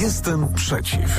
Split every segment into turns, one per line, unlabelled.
Jestem przeciw.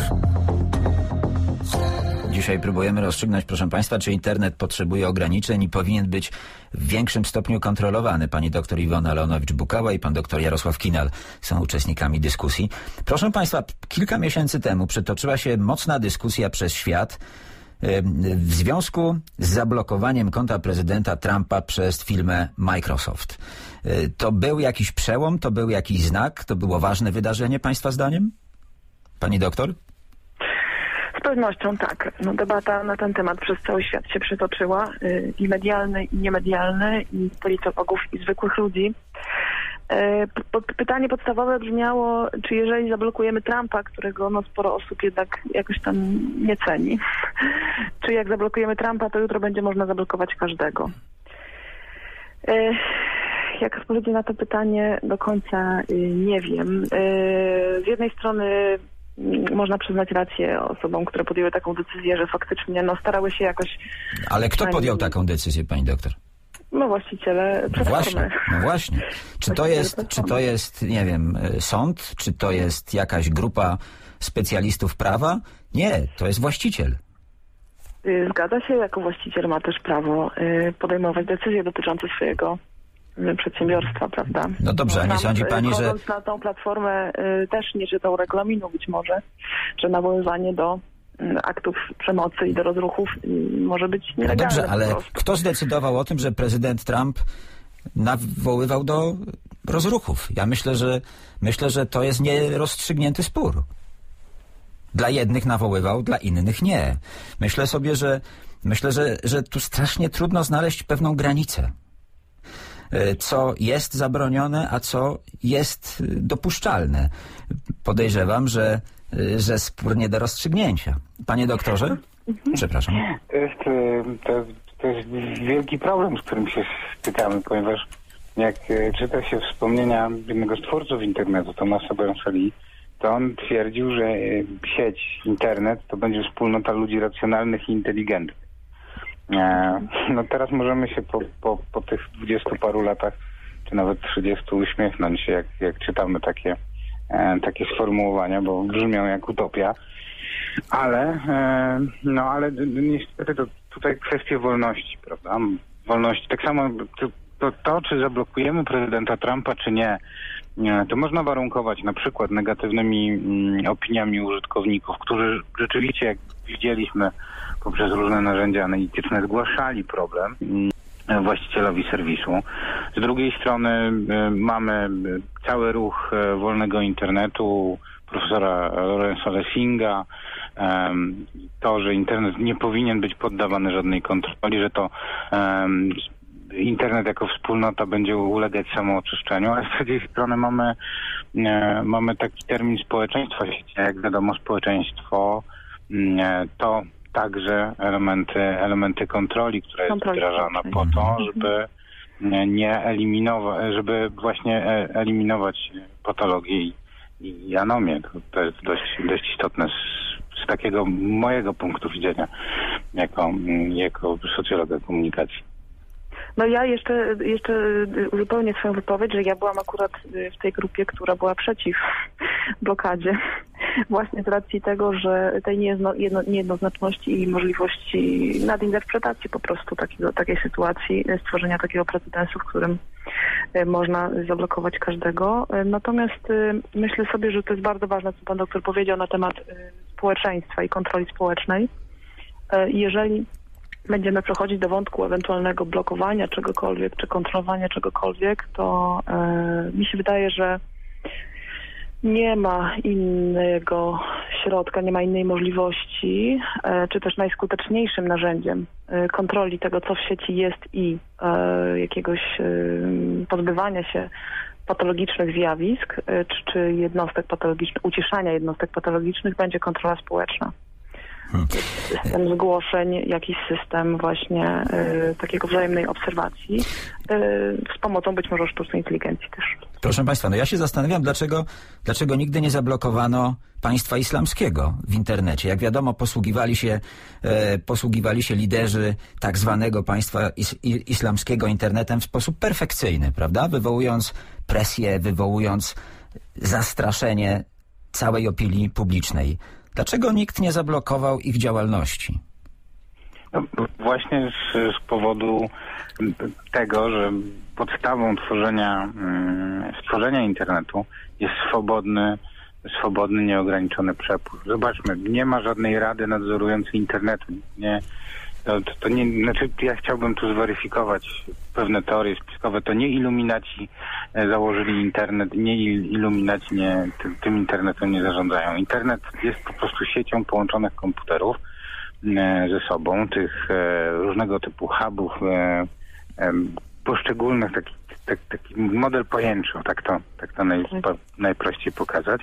Dzisiaj próbujemy rozstrzygnąć, proszę Państwa, czy internet potrzebuje ograniczeń i powinien być w większym stopniu kontrolowany. Pani doktor Iwona Leonowicz-Bukała i pan doktor Jarosław Kinal są uczestnikami dyskusji. Proszę Państwa, kilka miesięcy temu przetoczyła się mocna dyskusja przez świat w związku z zablokowaniem konta prezydenta Trumpa przez firmę Microsoft. To był jakiś przełom, to był jakiś znak, to było ważne wydarzenie Państwa zdaniem? Pani doktor?
Z pewnością tak. No, debata na ten temat przez cały świat się przetoczyła. I medialny, i niemedialny, i politologów, i zwykłych ludzi. Pytanie podstawowe brzmiało, czy jeżeli zablokujemy Trumpa, którego sporo osób jednak jakoś tam nie ceni, czy jak zablokujemy Trumpa, to jutro będzie można zablokować każdego. Jak odpowiedzieć na to pytanie do końca nie wiem. Z jednej strony można przyznać rację osobom, które podjęły taką decyzję, że faktycznie starały się jakoś...
Ale kto podjął taką decyzję, pani doktor?
No właściciele platformy.
No właśnie. Czy to jest, nie wiem, sąd? Czy to jest jakaś grupa specjalistów prawa? Nie, to jest właściciel.
Zgadza się, jako właściciel ma też prawo podejmować decyzje dotyczące swojego przedsiębiorstwa, prawda?
No dobrze, a nie sądzi pani, że...
na tą platformę też nie czytał regulaminu być może, że nawoływanie do aktów przemocy i do rozruchów może być nielegalne.
Dobrze, ale kto zdecydował o tym, że prezydent Trump nawoływał do rozruchów? Ja myślę, że to jest nierozstrzygnięty spór. Dla jednych nawoływał, dla innych nie. Myślę, że tu strasznie trudno znaleźć pewną granicę. Co jest zabronione, a co jest dopuszczalne. Podejrzewam, że spór nie do rozstrzygnięcia. Panie doktorze? Przepraszam.
To jest wielki problem, z którym się stykamy, ponieważ jak czyta się wspomnienia jednego z twórców internetu, Thomasa Berners-Lee, to on twierdził, że sieć, internet to będzie wspólnota ludzi racjonalnych i inteligentnych. No teraz możemy się po tych 20 paru latach, czy nawet 30 uśmiechnąć się, jak czytamy takie sformułowania, bo brzmią jak utopia. Ale niestety to tutaj kwestie wolności, prawda? Wolności. Tak samo to, czy zablokujemy prezydenta Trumpa, czy nie, to można warunkować na przykład negatywnymi opiniami użytkowników, którzy rzeczywiście, jak widzieliśmy poprzez różne narzędzia analityczne, zgłaszali problem właścicielowi serwisu. Z drugiej strony mamy cały ruch wolnego internetu profesora Lorenza Lessinga, to, że internet nie powinien być poddawany żadnej kontroli, że to internet jako wspólnota będzie ulegać samooczyszczeniu, ale z drugiej strony mamy taki termin społeczeństwa sieci. Jak wiadomo, społeczeństwo to także elementy kontroli, która jest wdrażana po to, żeby żeby właśnie eliminować patologie i anomię. To jest dość istotne z takiego mojego punktu widzenia jako socjologa komunikacji.
No ja jeszcze uzupełnię swoją wypowiedź, że ja byłam akurat w tej grupie, która była przeciw blokadzie. Właśnie z racji tego, że tej niejednoznaczności i możliwości nadinterpretacji po prostu takiej sytuacji, stworzenia takiego precedensu, w którym można zablokować każdego. Natomiast myślę sobie, że to jest bardzo ważne, co pan doktor powiedział na temat społeczeństwa i kontroli społecznej. Jeżeli będziemy przechodzić do wątku ewentualnego blokowania czegokolwiek, czy kontrolowania czegokolwiek, to mi się wydaje, że nie ma innego środka, nie ma innej możliwości, czy też najskuteczniejszym narzędziem kontroli tego, co w sieci jest i jakiegoś pozbywania się patologicznych zjawisk, czy jednostek patologicznych, uciszania jednostek patologicznych będzie kontrola społeczna. System zgłoszeń, jakiś system właśnie takiego wzajemnej obserwacji z pomocą być może sztucznej inteligencji też.
Proszę Państwa, no ja się zastanawiam, dlaczego nigdy nie zablokowano państwa islamskiego w internecie. Jak wiadomo, posługiwali się liderzy tak zwanego państwa islamskiego internetem w sposób perfekcyjny, prawda? Wywołując presję, wywołując zastraszenie całej opinii publicznej. Dlaczego nikt nie zablokował ich działalności?
No, właśnie z powodu tego, że podstawą stworzenia internetu jest swobodny, nieograniczony przepływ. Zobaczmy, nie ma żadnej rady nadzorującej internetu. Znaczy ja chciałbym tu zweryfikować pewne teorie spiskowe. To nie iluminaci założyli internet, nie iluminaci tym internetem nie zarządzają. Internet jest po prostu siecią połączonych komputerów ze sobą, tych różnego typu hubów, poszczególnych taki model pojęczy, tak to najprościej pokazać.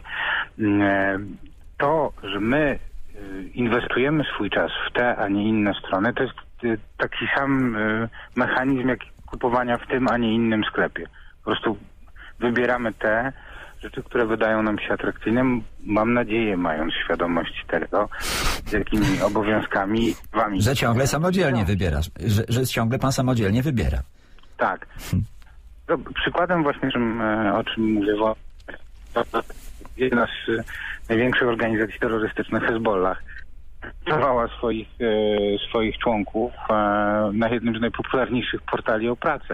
To, że my inwestujemy swój czas w te, a nie inne strony, to jest taki sam mechanizm jak kupowania w tym, a nie innym sklepie. Po prostu wybieramy te rzeczy, które wydają nam się atrakcyjne, mam nadzieję, mając świadomość tego, z jakimi obowiązkami wami.
Że ciągle samodzielnie wybierasz, że ciągle pan samodzielnie wybiera.
Tak. Przykładem właśnie, o czym mówię, jedna z największych organizacji terrorystycznych, Hezbollah, dawała swoich członków na jednym z najpopularniejszych portali o pracę.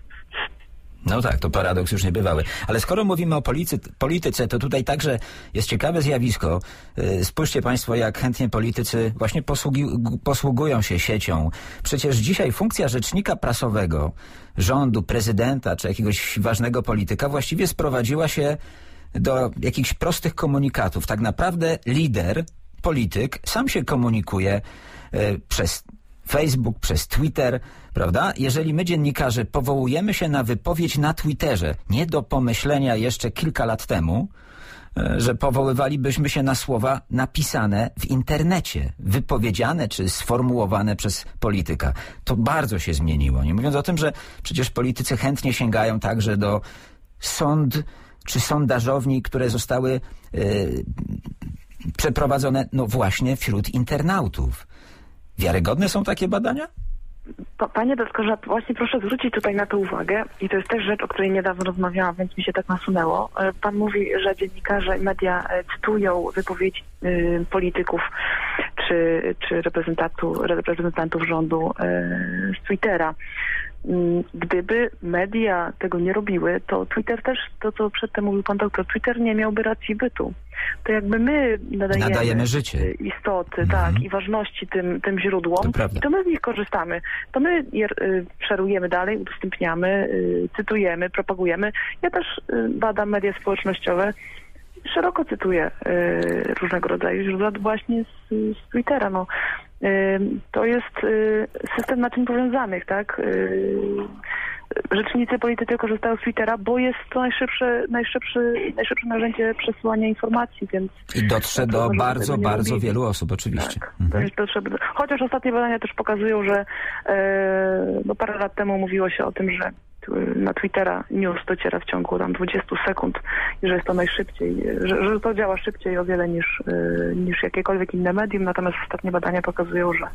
No tak, to paradoks już niebywały. Ale skoro mówimy o polityce, to tutaj także jest ciekawe zjawisko. Spójrzcie państwo, jak chętnie politycy właśnie posługują się siecią. Przecież dzisiaj funkcja rzecznika prasowego rządu, prezydenta czy jakiegoś ważnego polityka właściwie sprowadziła się do jakichś prostych komunikatów. Tak naprawdę lider, polityk sam się komunikuje przez Facebook, przez Twitter, prawda? Jeżeli my, dziennikarze, powołujemy się na wypowiedź na Twitterze, nie do pomyślenia jeszcze kilka lat temu, że powoływalibyśmy się na słowa napisane w internecie, wypowiedziane czy sformułowane przez polityka. To bardzo się zmieniło. Nie mówiąc o tym, że przecież politycy chętnie sięgają także do czy sondażowni, które zostały przeprowadzone no właśnie wśród internautów. Wiarygodne są takie badania?
Panie doktorze, właśnie proszę zwrócić tutaj na to uwagę i to jest też rzecz, o której niedawno rozmawiałam, więc mi się tak nasunęło. Pan mówi, że dziennikarze i media cytują wypowiedzi polityków czy reprezentantów rządu z Twittera. Gdyby media tego nie robiły, to Twitter też, to co przedtem mówił pan doktor, Twitter nie miałby racji bytu. To jakby my nadajemy
życie,
istoty, tak, i ważności tym źródłom, i to my z nich korzystamy. To my je szerujemy dalej, udostępniamy, cytujemy, propagujemy. Ja też badam media społecznościowe, szeroko cytuję różnego rodzaju źródła właśnie z Twittera. No. To jest system naczyń powiązanych, tak? Rzecznicy, politycy korzystają z Twittera, bo jest to najszybsze narzędzie przesyłania informacji, więc... I
dotrze do bardzo wielu osób, oczywiście.
Tak, chociaż ostatnie badania też pokazują, że parę lat temu mówiło się o tym, że na Twittera news dociera w ciągu tam 20 sekund i że jest to najszybciej, że to działa szybciej o wiele niż jakiekolwiek inne medium, natomiast ostatnie badania pokazują, że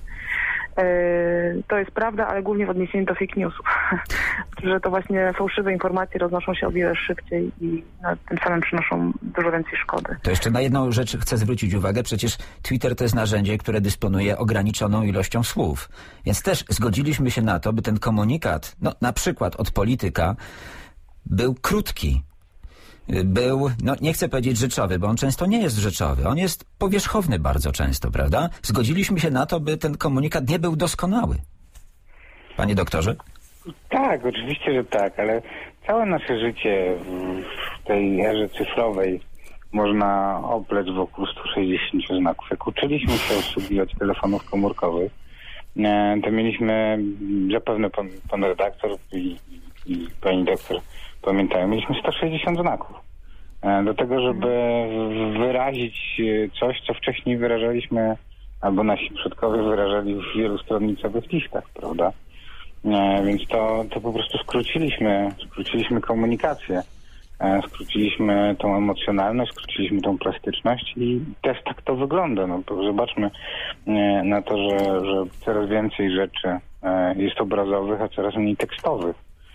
to jest prawda, ale głównie w odniesieniu do fake newsów, że to właśnie fałszywe informacje roznoszą się o wiele szybciej i tym samym przynoszą dużo więcej szkody. To
jeszcze na jedną rzecz chcę zwrócić uwagę. Przecież Twitter to jest narzędzie, które dysponuje ograniczoną ilością słów. Więc też zgodziliśmy się na to, by ten komunikat, no na przykład od polityka, był krótki. Był, nie chcę powiedzieć rzeczowy, bo on często nie jest rzeczowy. On jest powierzchowny bardzo często, prawda? Zgodziliśmy się na to, by ten komunikat nie był doskonały. Panie doktorze?
Tak, oczywiście, że tak, ale całe nasze życie w tej erze cyfrowej można oplec wokół 160 znaków. Jak uczyliśmy się obsługiwać telefonów komórkowych, to mieliśmy, zapewne pan redaktor i pani doktor pamiętają, mieliśmy 160 znaków. Do tego, żeby wyrazić coś, co wcześniej wyrażaliśmy, albo nasi przodkowie wyrażali w wielustronicowych listach, prawda? Więc to po prostu skróciliśmy komunikację, skróciliśmy tą emocjonalność, skróciliśmy tą plastyczność i też tak to wygląda. No, zobaczmy na to, że coraz więcej rzeczy jest obrazowych, a coraz mniej tekstowych.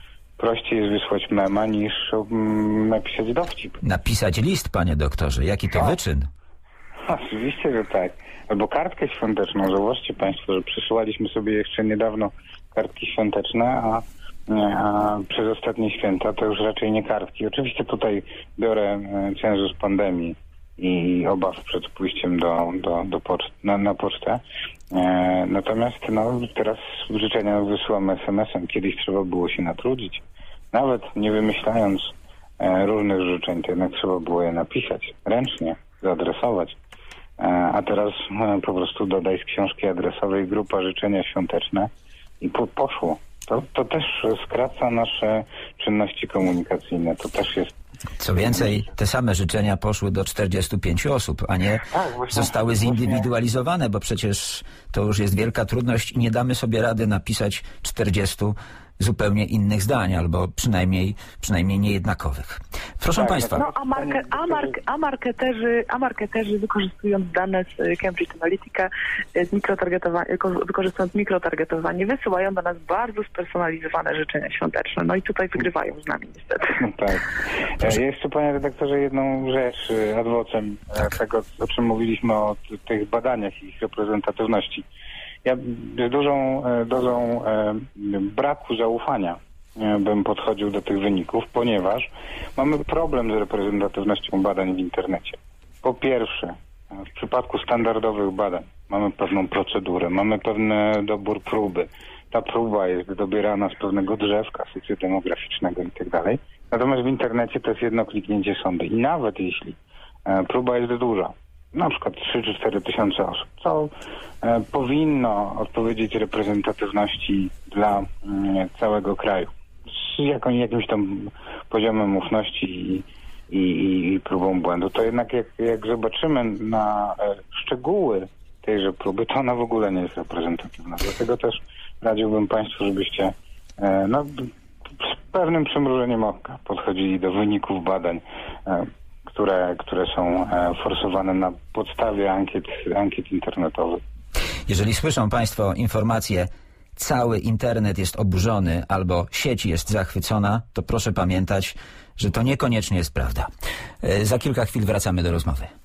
prościej jest wysłać mema niż napisać dowcip.
Napisać list, panie doktorze. Jaki to wyczyn?
Oczywiście, że tak. Albo kartkę świąteczną. Zauważcie państwo, że przysyłaliśmy sobie jeszcze niedawno kartki świąteczne, a przez ostatnie święta to już raczej nie kartki. Oczywiście tutaj biorę cenzus pandemii i obaw przed pójściem na pocztę. Natomiast teraz życzenia wysyłamy SMS-em. Kiedyś trzeba było się natrudzić. Nawet nie wymyślając różnych życzeń, to jednak trzeba było je napisać ręcznie, zaadresować. A teraz po prostu dodaj z książki adresowej grupa życzenia świąteczne i poszło. To też skraca nasze czynności komunikacyjne. To też jest...
Co więcej, te same życzenia poszły do 45 osób, a nie zostały zindywidualizowane, bo przecież to już jest wielka trudność i nie damy sobie rady napisać 40 zupełnie innych zdań, albo przynajmniej niejednakowych. Proszę państwa.
A marketerzy wykorzystując dane z Cambridge Analytica, wykorzystując mikrotargetowanie, wysyłają do nas bardzo spersonalizowane życzenia świąteczne. No i tutaj wygrywają z nami niestety.
Tak. Ja jeszcze, panie redaktorze, jedną rzecz ad vocem tego, o czym mówiliśmy, o tych badaniach i ich reprezentatywności. Ja z dużą dozą braku zaufania bym podchodził do tych wyników, ponieważ mamy problem z reprezentatywnością badań w internecie. Po pierwsze, w przypadku standardowych badań mamy pewną procedurę, mamy pewny dobór próby. Ta próba jest dobierana z pewnego drzewka socjodemograficznego i tak dalej. Natomiast w internecie to jest jedno kliknięcie sondy. I nawet jeśli próba jest duża, na przykład 3 czy 4 tysiące osób, co powinno odpowiedzieć reprezentatywności dla całego kraju. Z jakimś tam poziomem ufności i próbą błędu. To jednak jak zobaczymy na szczegóły tejże próby, to ona w ogóle nie jest reprezentatywna. Dlatego też radziłbym państwu, żebyście z pewnym przymrużeniem oka podchodzili do wyników badań, które są forsowane na podstawie ankiet internetowych.
Jeżeli słyszą państwo informacje, cały internet jest oburzony albo sieć jest zachwycona, to proszę pamiętać, że to niekoniecznie jest prawda. Za kilka chwil wracamy do rozmowy.